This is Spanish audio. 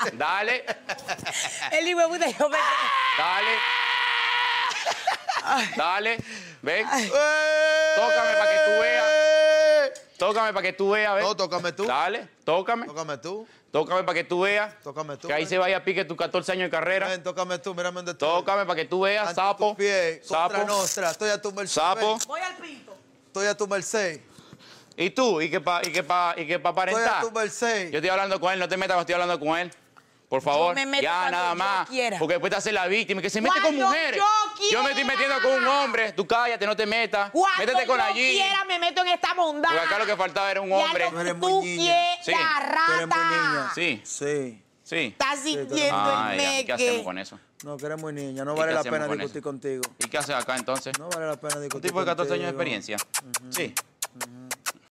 Dale. El hijo de puta, yo me... Dale. Dale. Ven. Tócame para que tú veas. Tócame para que tú veas, ¿ves? No, tócame tú. Dale, tócame. Tócame tú. Tócame para que tú veas. Tócame tú. Que ahí se vaya a pique tus 14 años de carrera. Ven, tócame tú, mírame dónde estoy. Tócame para que tú veas, Ante sapo. tus pies, contra Sapo. nostra, estoy a tu merced. Sapo. Ven, Voy al pito. estoy a tu merced. ¿Y tú? ¿Y qué pa Estoy a aparentar? tu merced. Yo estoy hablando con él, no te metas cuando estoy hablando con él. Por favor, me meto ya cuando nada yo más. quiera. Porque después te hace la víctima, que se mete con Cuando mujeres. yo me estoy quiera. metiendo con un hombre. Tú cállate, no te metas. Cuando Métete con yo la G. quiera me meto en esta bondad. Porque acá lo que faltaba era un Ya hombre. lo Tú eres que muy tú niña. quieras, Sí. Tú eres muy niña. rata. Sí, Sí. sí. Estás sintiendo Ay, el ya, meque. ¿qué hacemos con eso? No, que eres muy niña. No ¿Y vale qué la hacemos pena con discutir eso? contigo. ¿Y qué haces acá entonces? No vale la pena Un discutir tipo de 14 años de contigo. experiencia. Sí.